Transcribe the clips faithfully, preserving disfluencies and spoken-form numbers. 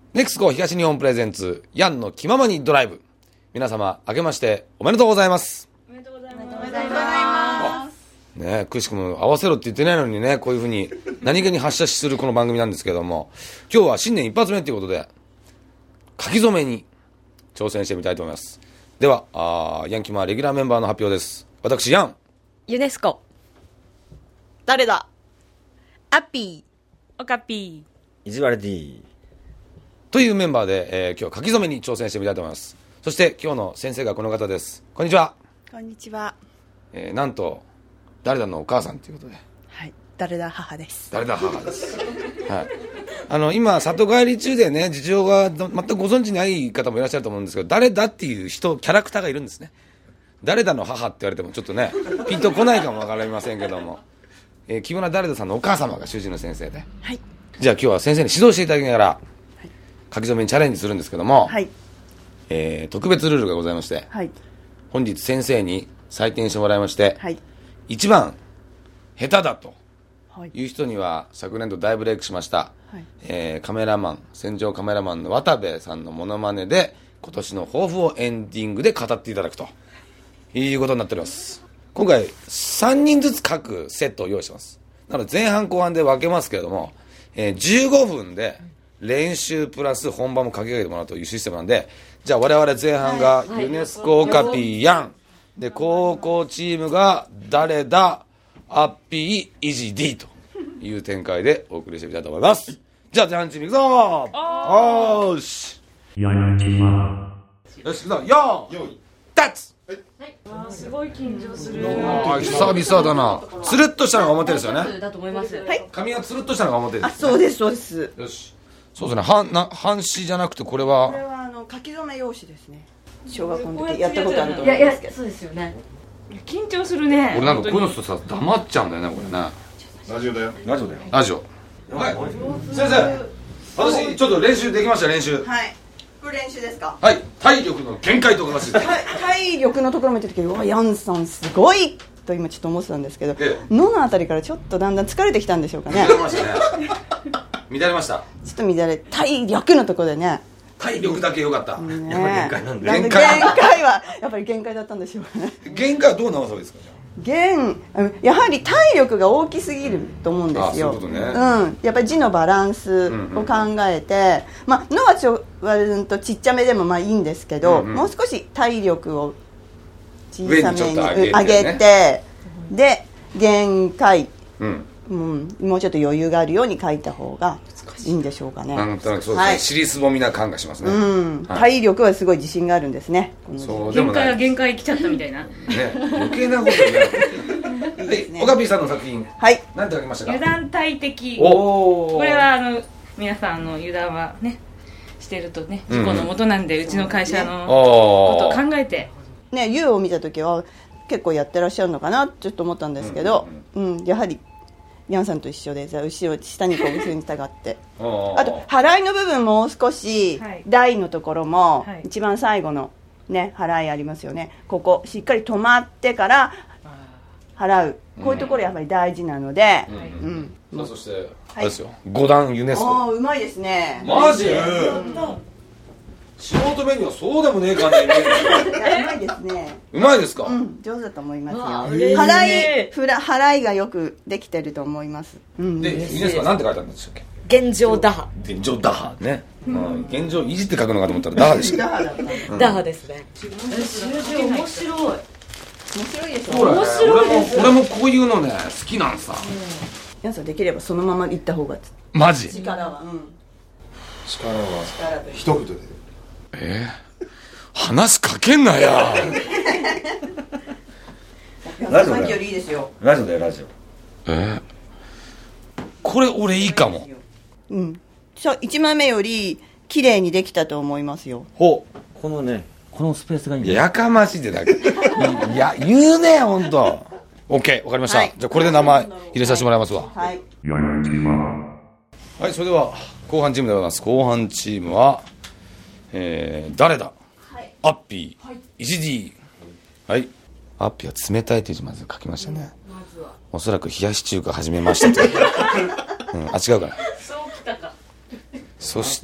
ネクスコ東日本プレゼンツヤンの気ままにドライブ。皆様明けましておめでとうございます。 おめでとうございます。おめでとうございます。 ねえ、くしくも合わせろって言ってないのにね、こういうふうに何気に発射するこの番組なんですけども、今日は新年一発目ということで書き初めに挑戦してみたいと思います。ではあヤンキマレギュラーメンバーの発表です。私ヤン、 ユネスコ、 誰だ、 アッピー、オカピー、意地悪 D というメンバーで、えー、今日書き初めに挑戦してみたいと思います。そして今日の先生がこの方です。こんにちは。 こんにちは。 えー、なんと誰だのお母さんということで、 はい、誰だ母です。 誰だ母です、はい、あの今里帰り中でね、事情が全くご存知ない方もいらっしゃると思うんですけど、誰だっていう人、キャラクターがいるんですね。誰だの母って言われてもちょっとねピンとこないかもわかりませんけども、えー、木村誰ださんのお母様が主治の先生で、はい、じゃあ今日は先生に指導していただきながら、はい、書き初めにチャレンジするんですけども、はい、えー、特別ルールがございまして、はい、本日先生に採点してもらいまして、はい、一番下手だという人には昨年度大ブレイクしました、はい、えー、カメラマン、戦場カメラマンの渡部さんのモノマネで今年の抱負をエンディングで語っていただくということになっております。今回さんにんずつ書くセットを用意してます。なので前半後半で分けますけれども、えー、じゅうごふんで練習プラス本番も書き上げてもらうというシステムなんで、じゃあ我々前半がユネスコオカピーヤンで、高校チームが誰だアッピーイジ D という展開でお送りしてみたいと思います。じゃあ前半チームいくぞー。おーしヤンキマよし、いくぞ、よーい立つ。 はい、あーすごい緊張する。 あ久々だな。つるっとしたのが表ですよね。 だと思います。 はい、 髪がつるっとしたのが表です、ね、 あ、そうですそうです。 よし、そうですね、半な半紙じゃなくてこれはこれはあの書き初め用紙ですね。小学校の時やったことあると思うんですけど。 そうですよね。緊張するね。 俺なんかこういうのとさ黙っちゃうんだよね、これね。 ラジオだよ、ラジオだよ、 ラジオ。はい、先生、私ちょっと練習できました。練習。 はい、これ練習ですか。 はい、体力の限界とかがついて、 はい、体力のところ見た時に、うわヤンさんすごいと今ちょっと思ってたんですけど、ええ、ののあたりからちょっとだんだん疲れてきたんでしょうかね。 乱れましたね。乱れました。 ちょっと乱れ、体力のところでね。 体力だけ良かった、 ね、 やっぱ限界なんで。 限界限界はやっぱり限界だったんでしょうね。 限界はどう直せばいいですか。 限やはり体力が大きすぎると思うんですよ。 ああ、そういうことね。 うん、やっぱり字のバランスを考えて、うんうん、まあのはちょ割とちっちゃめでもまあいいんですけど、うんうん、もう少し体力を小さめに上げて、上げて、で限界、うんうん、もうちょっと余裕があるように書いた方がいいんでしょうかね。 なんとなくそうですね、はい、尻すぼみな感がしますね、 うん、はい、体力はすごい自信があるんですね。 そうでも限界は限界来ちゃったみたいな、ね、 余計なことね。はい、オカピーさんの作品、はい、何て書きましたか。 油断大敵。おこれはあの皆さんの油断はねしてるとね事故のもとなんで、うん、うちの会社のことを考えてね、ユウを見た時は結構やってらっしゃるのかなちょっと思ったんですけど、うんうんうん、やはりヤンさんと一緒で後ろ下にこう後ろに従ってあと払いの部分もう少し、はい、台のところも、はい、一番最後のね払いありますよね。ここしっかり止まってから払う、こういうところやっぱり大事なので、うんうんうん、 さあそして、はい、あれですよ、五段ユネスコ。 ああうまいですね。 マジ、うん、素人目にはそうでもねえかね。 うまいですね。 うまいですか。 うん、上手だと思いますよ。払い、ふら、払いがよくできてると思います。うん、 で、ユネスコはなんて書いてあるんでしたっけ。 現状打破。 現状打破ね。うん、現状維持って書くのかと思ったら打破でした。 打破だった。 うん、打破ですね。数字面白い。面白いですよ。面白いです。俺もこういうのね好きなんさ。 ヤンさんできればそのまま行った方が。 マジ。 力は。うん。 力は一言で。 えー、話書けんなや。 ラジオさっきよりいいですよ。 ラジオだよラジオ。 えー、これ俺いいかも。 うん。そういちまいめより綺麗にできたと思いますよ。 ほう。 このねこのスペースがいいんだよ。 やかましいでだけ。いや言うね本当。オッケーわかりました。はい、じゃあこれで名前入れさせてもらいますわ。 はい。 はい、それでは後半チームでございます。後半チームは、えー、誰だ、はい、アッピー、はい、イジディ。はい、アッピーは冷たいという字まず書きましたね、うん、まずはおそらく冷やし中華始めましたと、うん、あ違うかな。 そうきたか。 そして、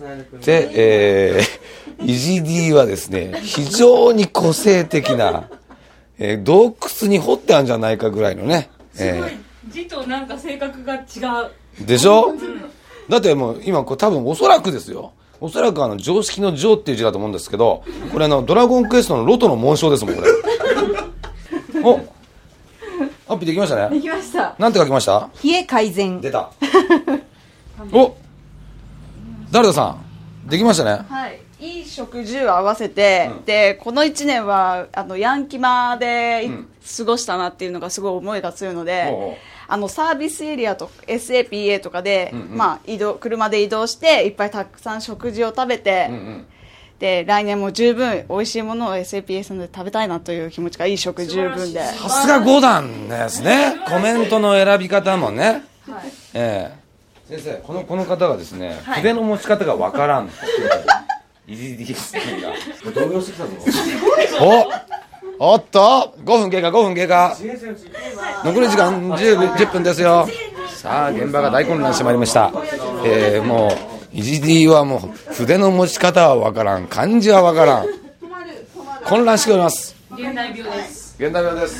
えー、イジディはですね、非常に個性的な、えー、洞窟に掘ってあるんじゃないかぐらいのね。 えー、すごい。字となんか性格が違う。 でしょ、うん、だってもう今これ多分おそらくですよ。おそらくあの常識の常っていう字だと思うんですけど、これあのドラゴンクエストのロトの紋章ですもん、これ。おアップできましたね。 できました。 なんて書きました？ 冷え改善。 出た。お誰ださんできましたね。 はい。いい食事を合わせて、うん、でこのいちねんはあのヤンキマで、うん、過ごしたなっていうのがすごい思いが強いので、おうおうあのサービスエリアと エスエーピーエー とかで、うんうん、まあ、移動車で移動していっぱいたくさん食事を食べて、うんうん、で来年も十分美味しいものを エスエーピーエー さんで食べたいなという気持ちがいい食十分で。 さすがご段ですね。コメントの選び方もね、はい、えー、先生このこの方がですね、はい、筆の持ち方がわからんイジディさんが動揺してきたぞ。おおっとごふん経過ごふん経過、残り時間 じゅっぷんですよ。さあ現場が大混乱してまいりました。えー、もうイジディはもう筆の持ち方はわからん、漢字はわからん、混乱しております。 現代病です。 現代病です。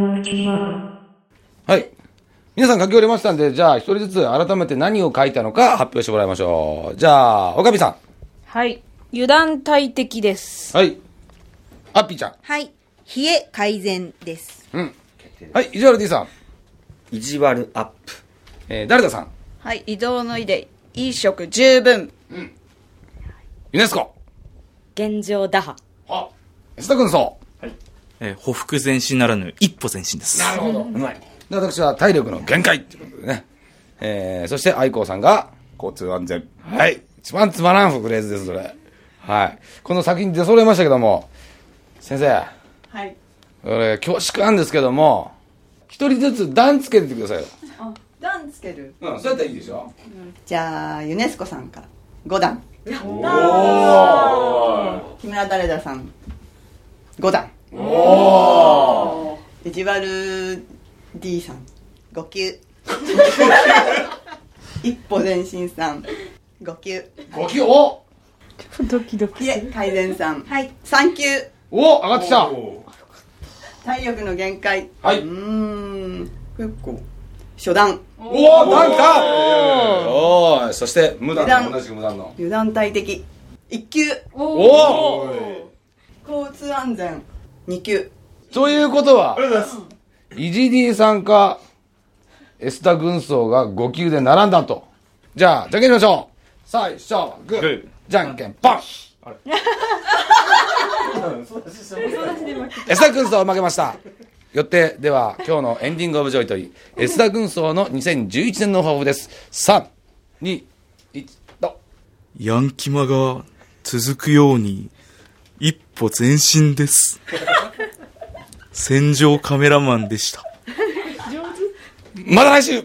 はい、皆さん書き終わりましたんで、じゃあ一人ずつ改めて何を書いたのか発表してもらいましょう。じゃあ岡部さん。 はい、油断大敵です。 はい。アッピーちゃん。 はい、冷え改善です。 うん。はい、意地悪 D さん。 意地悪アップ。 えー、誰ださん。 はい、移動のいでいい食十分。うん。 ユネスコ。 現状打破。 あ、安田君そう。 はい。えー、歩幅前進ならぬ一歩前進です。 なるほど。うまい。で、私は体力の限界っていうことでね。えー、そして愛子さんが交通安全。はい。一番つまらんフレーズです、それ。はい。この先に出揃えましたけども、先生。 はい。 俺、恐縮なんですけども、一人ずつ段つけてくださいよ。 あ、段つける。 うん、そうやったらいいでしょ。 うん、じゃあ、ユネスコさんからご段。 やったー。 木村誰ださん、ご段。 おー。意地悪 D さん、ご級。一歩前進さん、ご級。 ご級、おドキドキ。 で、改善さん、はい、さん級。 お、上がってきた。 体力の限界。 はい。 うーん、結構初段。 おお、段か。おお、そして無段の同じく無段の油断大敵いっ級。 おお、 交通安全に級。 ということはイジディさんかエスタ軍曹がご級で並んだと。じゃあじゃんけんしましょう。最初グー、じゃんけんポン。エスタ軍曹負けました。よってでは今日のエンディングオブジョイといいエスタ軍曹のにせんじゅういちねんの抱負です。さん、に、いち、ど。 ヤンキマが続くように一歩前進です。戦場カメラマンでした。 また来週。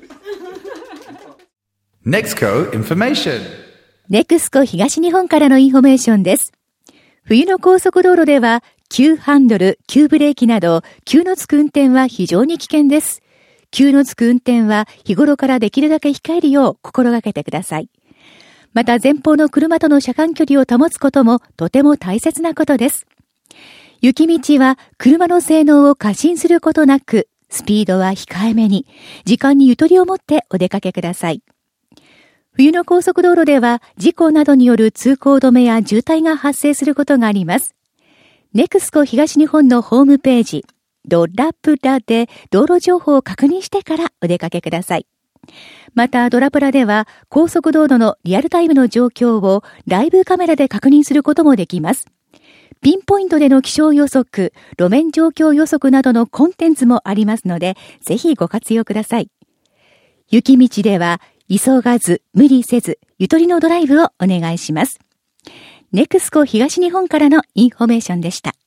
ネクスコ Information。 ネクスコ東日本からのインフォメーションです。冬の高速道路では急ハンドル、急ブレーキなど急のつく運転は非常に危険です。急のつく運転は日頃からできるだけ控えるよう心がけてください。また前方の車との車間距離を保つこともとても大切なことです。雪道は車の性能を過信することなく、スピードは控えめに、時間にゆとりを持ってお出かけください。冬の高速道路では事故などによる通行止めや渋滞が発生することがあります。ネクスコ東日本のホームページ、ドラプラで道路情報を確認してからお出かけください。またドラプラでは高速道路のリアルタイムの状況をライブカメラで確認することもできます。ピンポイントでの気象予測、路面状況予測などのコンテンツもありますので、ぜひご活用ください。雪道では急がず無理せずゆとりのドライブをお願いします。ネクスコ東日本からのインフォメーションでした。